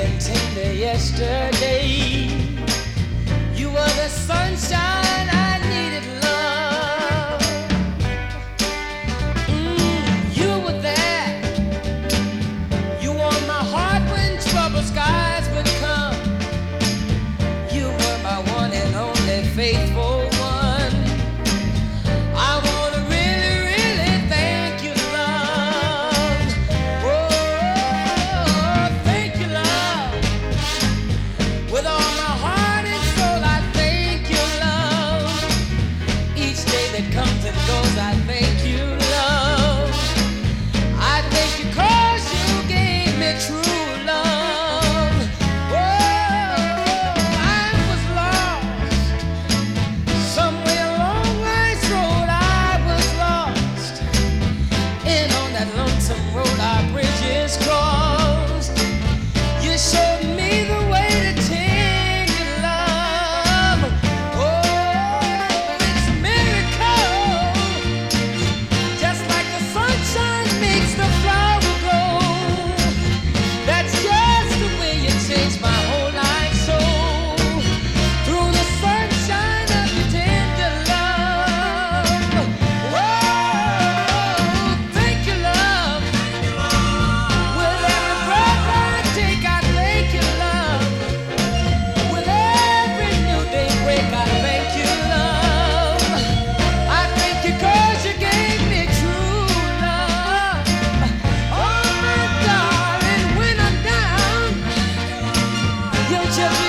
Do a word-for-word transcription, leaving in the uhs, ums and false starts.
and tender yesterday. You were the sunshine I needed, love. Mm, you were there. You warmed my heart when troubled skies would come. You were my one and only faithful one. I wanna really, really thank you, love. Oh, thank you, love. With all my heart and soul, I thank you, love. Each day that comes and goes, I thank you, love. I thank you 'cause you gave me true love. Oh, I was lost. Somewhere along life's road, I was lost. And on that lonesome road, our bridges crossed. You showed me the way to take your love. Oh, it's a miracle. Just like the sunshine makes the flower grow. That's just the way you changed my whole life so. Through the sunshine of your tender love. Oh, thank you, love. With every breath I take, I thank you, love. With every new day break, I thank you, love. I thank you 'cause you gave me true love. Oh, my darling, when I'm down, you just